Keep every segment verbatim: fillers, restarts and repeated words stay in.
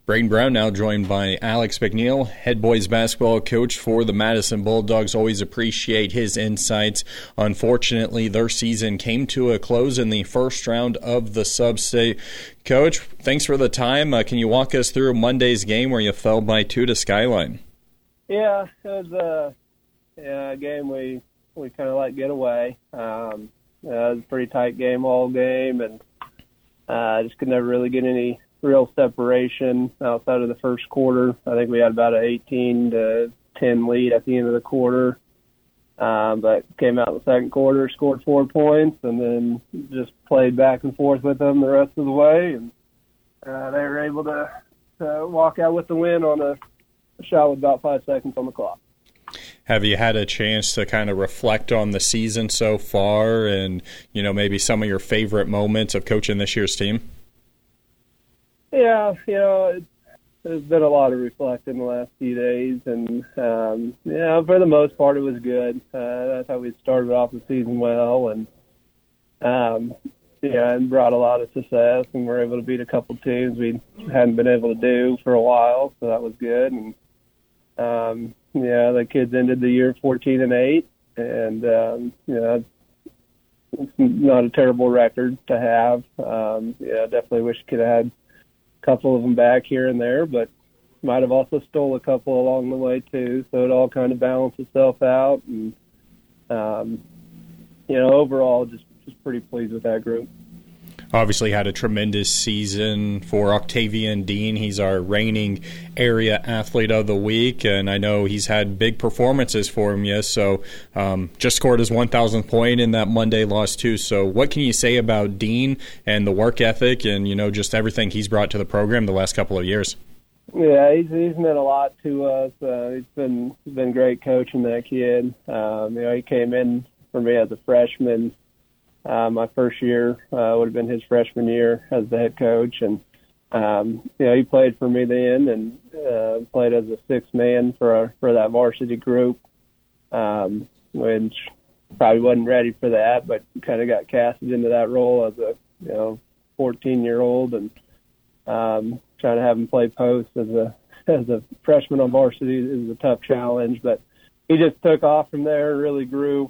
Braden Brown now joined by Alex McNeil, head boys basketball coach for the Madison Bulldogs. Always appreciate his insights. Unfortunately, their season came to a close in the first round of the sub-state. Coach, thanks for the time. Uh, can you walk us through Monday's game where you fell by two to Skyline? Yeah, it was a, yeah, a game we, we kind of let get away. Um, yeah, it was a pretty tight game all game, and I uh, just could never really get any real separation outside of the first quarter. I think we had about an eighteen to ten lead at the end of the quarter, um, but came out in the second quarter, scored four points, and then just played back and forth with them the rest of the way, and uh, they were able to uh, walk out with the win on a shot with about five seconds on the clock. Have you had a chance to kind of reflect on the season so far and, you know, maybe some of your favorite moments of coaching this year's team? Yeah, you know, it's, there's been a lot of reflecting the last few days, and, um, you know, for the most part, it was good. Uh, I thought we started off the season well, and, um, yeah, and brought a lot of success, and were able to beat a couple teams we hadn't been able to do for a while, so that was good. And, um, yeah, the kids ended the year fourteen and eight, and, um, you know, it's not a terrible record to have. Um, yeah, definitely wish we could have had couple of them back here and there, but might have also stole a couple along the way too, so it all kind of balanced itself out. And um, you know, overall, just just pretty pleased with that group. Obviously had a tremendous season for Octavian Dean. He's our reigning area athlete of the week, and I know he's had big performances for him, yes, so um, just scored his one thousandth point in that Monday loss too. So what can you say about Dean and the work ethic and, you know, just everything he's brought to the program the last couple of years? Yeah, he's, he's meant a lot to us. Uh, he's been he's been great coaching that kid. Um, you know, he came in for me as a freshman. Uh, my first year uh, would have been his freshman year as the head coach, and um, you know, he played for me then, and uh, played as a sixth man for our, for that varsity group, um, which probably wasn't ready for that, but kind of got casted into that role as a you know fourteen year old, and um, trying to have him play post as a as a freshman on varsity is a tough challenge, but he just took off from there, really grew.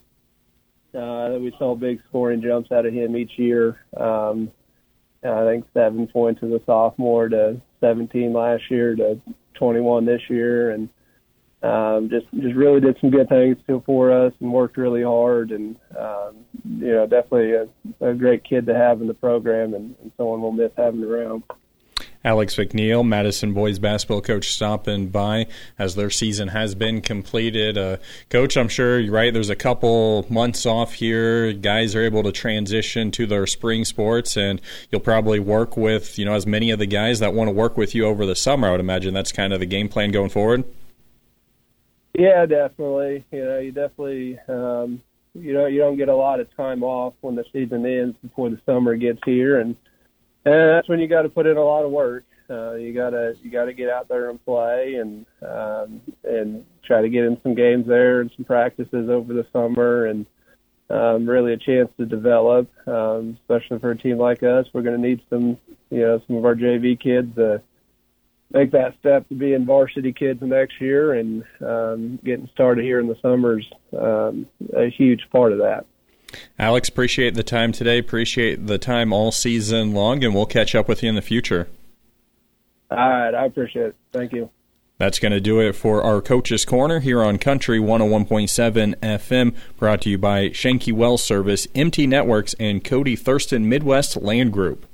Uh, we saw big scoring jumps out of him each year. Um, I think seven points as a sophomore to seventeen last year to twenty-one this year, and um, just just really did some good things for us and worked really hard. And um, you know, definitely a, a great kid to have in the program, and, and someone we'll miss having around. Alex McNeil, Madison boys basketball coach, stopping by as their season has been completed. Uh, Coach, I'm sure you're right. There's a couple months off here. Guys are able to transition to their spring sports, and you'll probably work with, you know, as many of the guys that want to work with you over the summer. I would imagine that's kind of the game plan going forward. Yeah, definitely. You know, you definitely, um, you know, you don't get a lot of time off when the season ends before the summer gets here, and And that's when you got to put in a lot of work. Uh, you gotta you gotta get out there and play, and um, and try to get in some games there and some practices over the summer, and um, really a chance to develop. Um, especially for a team like us, we're going to need some you know some of our J V kids to make that step to being varsity kids next year, and um, getting started here in the summer's um, a huge part of that. Alex, appreciate the time today. Appreciate the time all season long, and we'll catch up with you in the future. All right, I appreciate it. Thank you. That's going to do it for our Coach's Corner here on Country one oh one point seven F M, brought to you by Shanky Well Service, M T Networks, and Cody Thurston Midwest Land Group.